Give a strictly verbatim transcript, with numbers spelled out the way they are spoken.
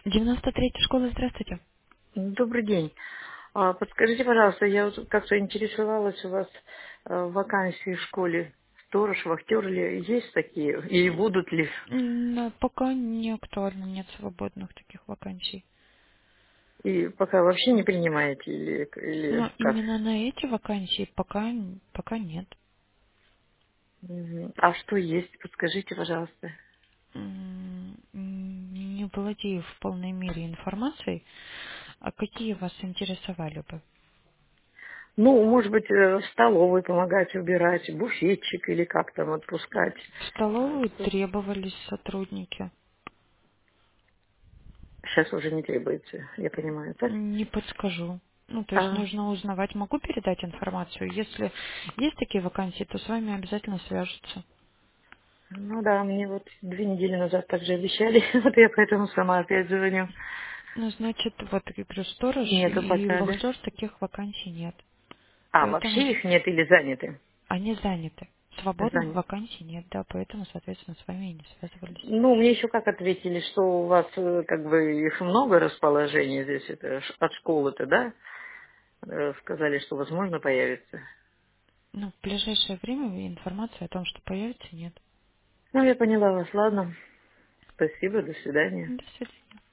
девяносто третья школа, здравствуйте. Добрый день. А, Подскажите, пожалуйста, я вот как-то интересовалась у вас э, вакансии в школе. Сторож, вахтер ли есть такие? И будут ли? М, но пока не актуально, нет свободных таких вакансий. И пока вообще не принимаете или, или Но как? именно на эти вакансии пока, пока нет. Мгм. А что есть? Подскажите, пожалуйста. М, Не владею в полной мере информацией, а какие вас интересовали бы? Ну, может быть, э, в столовой помогать убирать, буфетчик или как там отпускать. В столовую требовались сотрудники. Сейчас уже не требуется, я понимаю, так? Не подскажу. Ну, то есть А, нужно узнавать. Могу передать информацию. Если есть такие вакансии, то с вами обязательно свяжутся. ну да, мне вот две недели назад также обещали, вот я поэтому сама опять звоню. Ну, значит, вот я говорю, сторож Нету и пока, да? вахтер таких вакансий нет. А, Поэтому вообще с- их нет или заняты? они заняты. Свободных Заняты. вакансий нет, да, поэтому, соответственно, с вами и не связывались. Ну, мне еще как ответили, что у вас э, как бы их много расположений здесь, это ш- от школы-то, да? Э, Сказали, что возможно появится. Ну, в ближайшее время информации о том, что появится, нет. Ну, я поняла вас, ладно. Спасибо, до свидания. До свидания.